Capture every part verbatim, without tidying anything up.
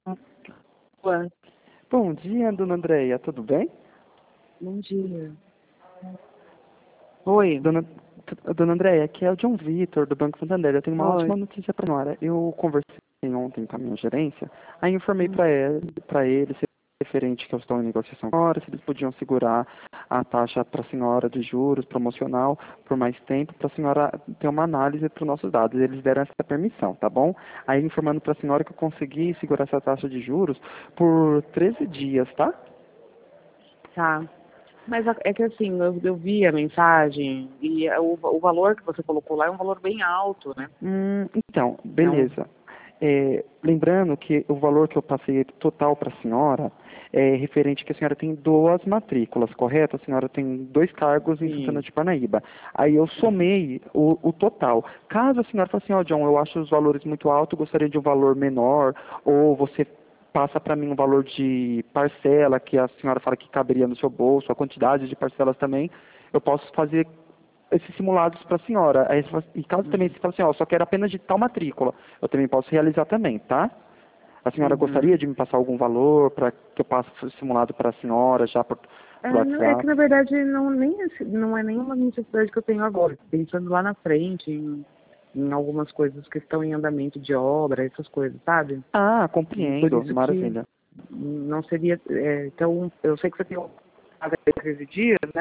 Boa. Bom dia, dona Andréia, tudo bem? Bom dia. Oi. Dona, dona Andréia, aqui é o John Vitor, do Banco Santander. Eu tenho uma Oi. ótima notícia para a senhora. Eu conversei ontem com a minha gerência, aí informei Hum. para ele, para eles, referente que eu estou em negociação com a senhora, se eles podiam segurar a taxa para a senhora de juros promocional por mais tempo, para a senhora ter uma análise para os nossos dados. Eles deram essa permissão, tá bom? Aí informando para a senhora que eu consegui segurar essa taxa de juros por treze dias, tá? Tá. Mas a- é que assim, eu, eu vi a mensagem e a- o, o valor que você colocou lá é um valor bem alto, né? Hum, então, Então, beleza. É, lembrando que o valor que eu passei total para a senhora é referente que a senhora tem duas matrículas, correto? A senhora tem dois cargos em Santana sim. de Parnaíba. Aí eu somei o, o total. Caso a senhora fale assim, ó, John, eu acho os valores muito altos, gostaria de um valor menor, ou você passa para mim um valor de parcela que a senhora fala que caberia no seu bolso, a quantidade de parcelas também, eu posso fazer esses simulados para a senhora. Aí, e caso também Uhum. você fale assim, ó, só quero apenas de tal matrícula, eu também posso realizar também, tá? A senhora Uhum. gostaria de me passar algum valor para que eu passe simulado para a senhora já por, É, por não- é que WhatsApp? na verdade não, nem, esse- não é nenhuma necessidade que eu tenho agora. Pensando lá na frente em, em algumas coisas que estão em andamento de obra, essas coisas, sabe? Ah, E por compreendo, isso que maravilha. não seria. É, então, eu sei que você tem um prazo de treze dias, né?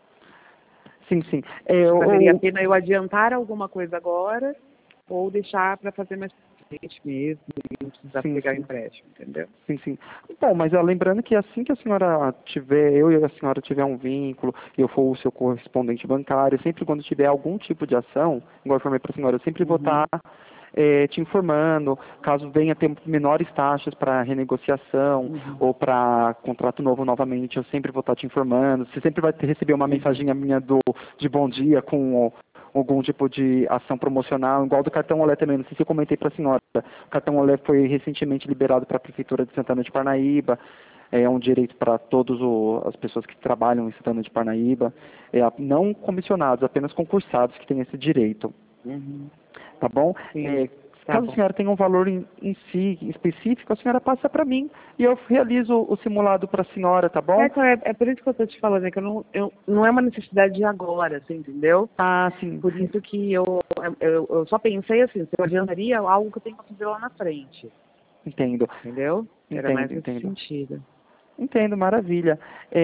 Sim, sim. É, Se valeria a eu, pena eu adiantar alguma coisa agora ou deixar para fazer mais pra frente mesmo e não precisar sim, pegar sim. empréstimo, entendeu? Sim, sim. Bom, mas ó, lembrando que assim que a senhora tiver, eu e a senhora tiver um vínculo, e eu for o seu correspondente bancário, sempre quando tiver algum tipo de ação, igual eu informei para a senhora, eu sempre vou estar Uhum. te informando, caso venha ter menores taxas para renegociação Uhum. ou para contrato novo novamente, eu sempre vou estar te informando. Você sempre vai ter, receber uma Uhum. mensaginha minha do, de bom dia com algum tipo de ação promocional, igual do cartão Olé também, não sei se eu comentei para a senhora. O cartão Olé foi recentemente liberado para a Prefeitura de Santana de Parnaíba, é um direito para todas as pessoas que trabalham em Santana de Parnaíba, é, não comissionados, apenas concursados que têm esse direito, Uhum. tá bom? Sim, É, tá caso a bom. senhora tenha um valor em, em si específico, a senhora passa para mim e eu realizo o simulado para a senhora, tá É, bom? então, é, é por isso que eu estou te falando, é que eu não, eu, não é uma necessidade de agora, você entendeu? Ah, sim, Por isso que eu, eu, eu só pensei assim, se eu adiantaria algo que eu tenho que fazer lá na frente, entendo, entendeu? Era mais entendo, nesse entendo. sentido. Entendo, maravilha.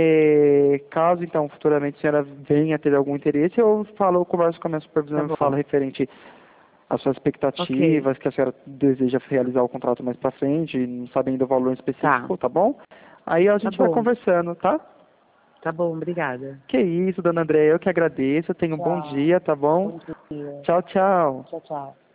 É, caso então futuramente a senhora venha ter algum interesse, eu falo, eu converso com a minha Tá supervisora, eu falo bom. referente às suas Ok. expectativas, que a senhora deseja realizar o contrato mais para frente, não sabendo o valor Tá. específico, tá bom? Aí a Tá gente vai bom. conversando, tá? Tá bom, obrigada. Que isso, dona Andréia, eu que agradeço, tenha um bom Tchau. dia, tá bom? Bom dia. Tchau, tchau. Tchau, tchau.